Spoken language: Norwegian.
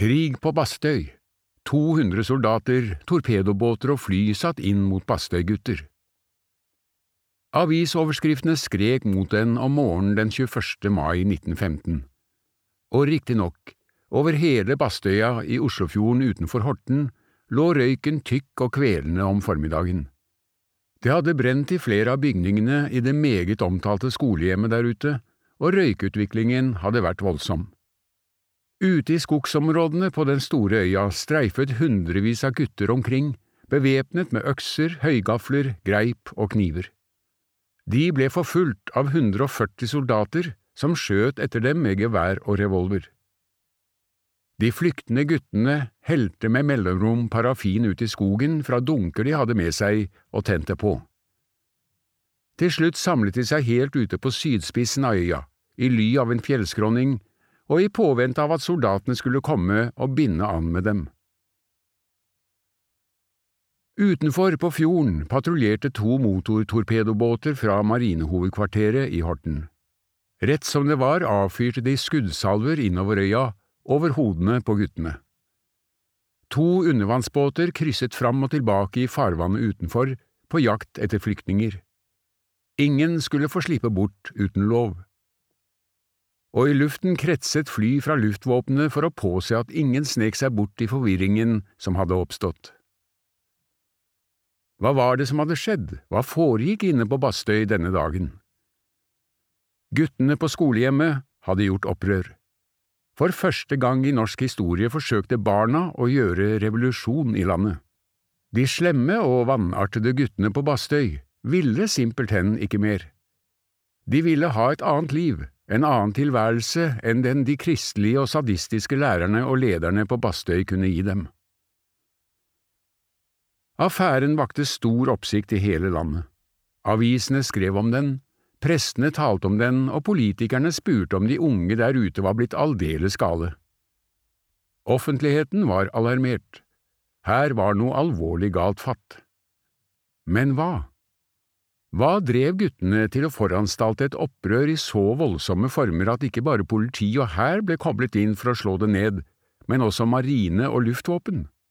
Krig på Bastøy. 200 soldater, torpedobåter og fly satt inn mot Bastøy-gutter. Avisoverskriftene skrek mot den om morgenen den 21. mai 1915. Og riktig nok, over hele Bastøya i Oslofjorden utenfor Horten lå røyken tykk og kvelende om formiddagen. Det hadde brent i flere av bygningene i det meget omtalte skolehjemmet der ute, og røykutviklingen hadde vært voldsom. Ute i skogsområdene på den store øya streifet hundrevis av gutter omkring, bevæpnet med økser, høygafler, greip og kniver. De ble forfulgt av 140 soldater som skjøt etter dem med gevær og revolver. De flyktende guttene helte med mellomrom parafin ut i skogen fra dunker de hadde med seg og tente på. Til slutt samlet de seg helt ute på sydspissen av øya, i ly av en fjellskråning, og i påvente av at soldatene skulle komme og binde an med dem. Utenfor på fjorden patruljerte 2 motortorpedobåter fra marinehovedkvarteret i Horten. Rett som det var avfyrte de skuddsalver innover øya, over hodene på guttene. 2 undervannsbåter krysset fram og tilbake i farvannet utenfor, på jakt etter flyktninger. Ingen skulle få slippe bort uten lov. Og i luften kretset fly fra luftvåpenet for å påse at ingen snek seg bort i forvirringen som hadde oppstått. Hva var det som hadde skjedd? Hva foregikk inne på Bastøy denne dagen? Guttene på skolehjemmet hadde gjort opprør. For første gang i norsk historie forsøkte barna å gjøre revolusjon i landet. De slemme og vanartede guttene på Bastøy ville simpelthen ikke mer. De ville ha et annet liv, en annen tilværelse enn den de kristelige og sadistiske lærerne og lederne på Bastøy kunne gi dem. Affæren vakte stor oppsikt i hele landet. Avisene skrev om den, prestene talte om den, og politikerne spurte om de unge der ute var blitt aldeles gale. Offentligheten var alarmert. Her var noe alvorlig galt fatt. Men hva? Hva drev guttene til å foranstalte et opprør i så voldsomme former at ikke bare politi og hær ble koblet inn for å slå det ned, men også marine og luftvåpen?